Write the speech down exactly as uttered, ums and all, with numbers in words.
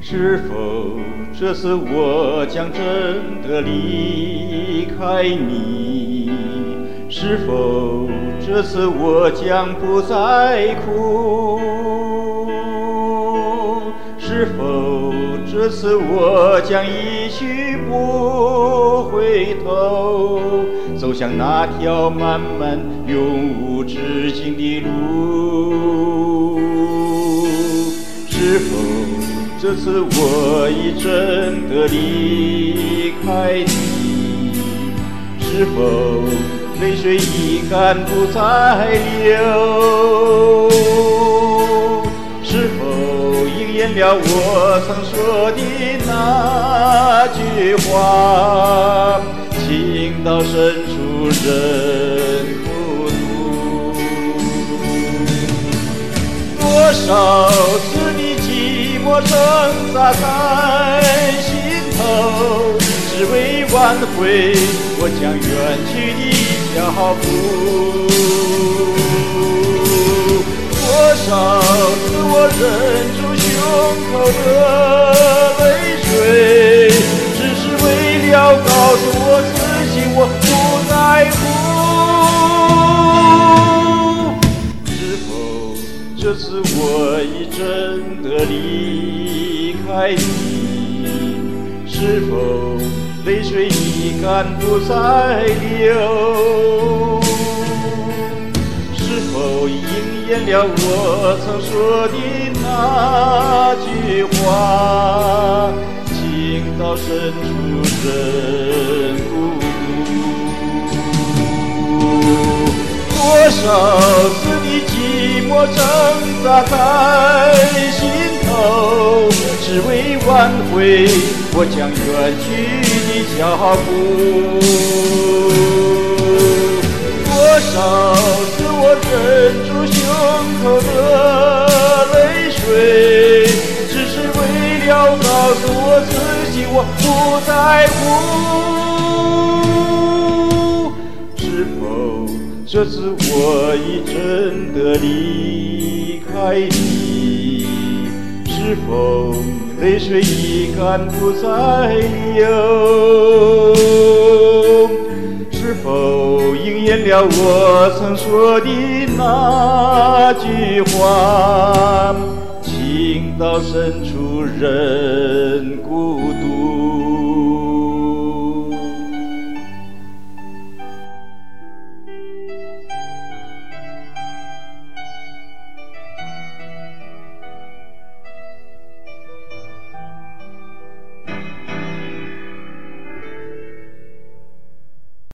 是否这次我将真的离开你？是否这次我将不再哭？是否这次我将一去不回头，走向那条漫漫永无止境的路？是否这次我已真的离开你？是否泪水已干不再流？是否应验了我曾说的那句话，情到深处人孤独？多少次你寂寞挣扎在心头，只为挽回我将远去的脚步。多少次我忍住胸口的泪水，只是为了告诉我自己我不在乎。是否这次我已真的离开你？是否泪水已干不再流？是否应验了我曾说的那句话，情到深处人孤独？多少次你寂寞挣扎在心头，只为挽回我将远去的脚步？多少次我忍住胸口的泪水，只是为了告诉我自己我不在乎。是否这次我已真的离开你？是否泪水已干不再流？是否应验了我曾说的那句话，情到深处人孤独？